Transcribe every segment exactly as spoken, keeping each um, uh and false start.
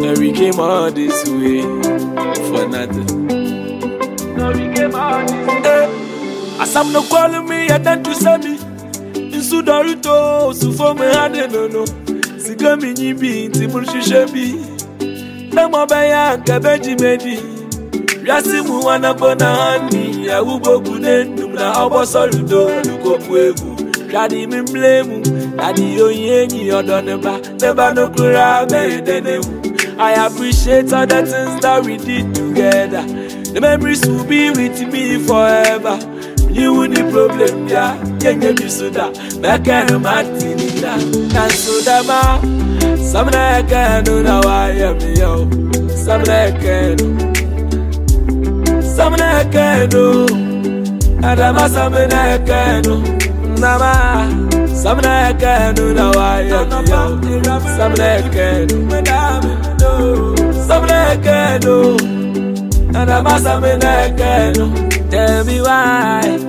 So we came all this way for nothing. So we came all this way. Hey. As I'm not calling me, I tend to send me. In Sudarito, so for me, I don't know. Sigami nibi, Timur Shishabi. Namabaya, Kabeji Medi. Yasimu wanabona hani. Ya ubo kunenu, na abo soludo, luko puebu. Shadi mi blame, Daddy Oyenyi Odoneba, never no kura bedenemu. I appreciate all the things that we did together. The memories will be with me forever. You would the problem, yeah, yenye bisuda, mekano matinida, kansuda ma. Some nekano na waya mi yo, some nekano, some nekano, adama some nekano. Nama, some nekano na waya mi yo, some nekano, some nekano, adama some nekano. Tell me why.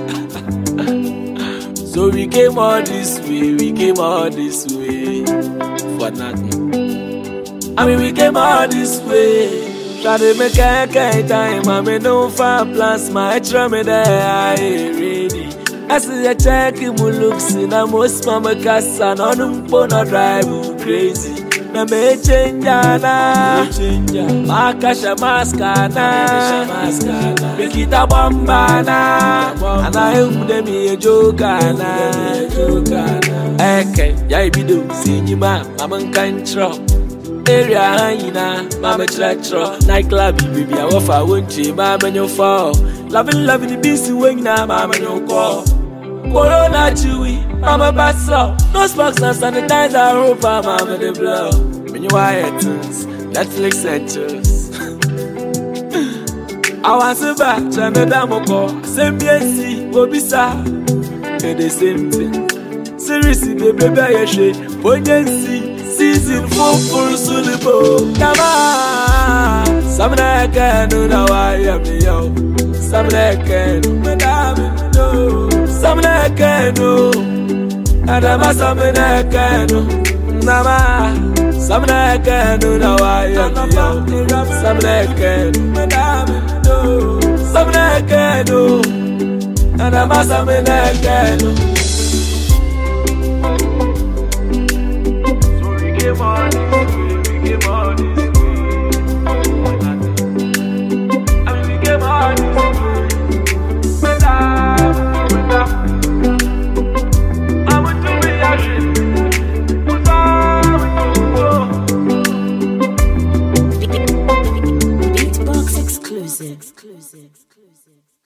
So we came all this way, we came all this way for nothing. I mean we came all this way. Try to make a time, I mean no far plans, my try me there, I ready. I see a check him who looks in a most mama casa, no no drive crazy. Na me change na, makasha maskana, mikita bambana, anayemude mi jokana, eke ya ibido sinyima, mama nkanchro, area hanyina, mama chratro, nightclub baby I offer wonchi, mama nyofa, loving loving the busy wengna, mama nyoko. Corona chewy, mama basso. No sparks and sanitizer over, mama the blow. When you wire tunes, Netflix and choose. I want to back, Jamaica Moko. Same B S C, Bobisa. They're the same thing. Seriously, baby, baby, she. Poignancy, season four for Sulibo. Come on. Some that can do now, I am yo. Some that can do, madame, no. Some nekano, adama some nekano, nama. Some nekano na waya yo. Some nekano, madame no. Some nekano, adama some nekano. So we came on this way, we came on this way. I mean we came on this way. Beatbox exclusive. exclusive. exclusive.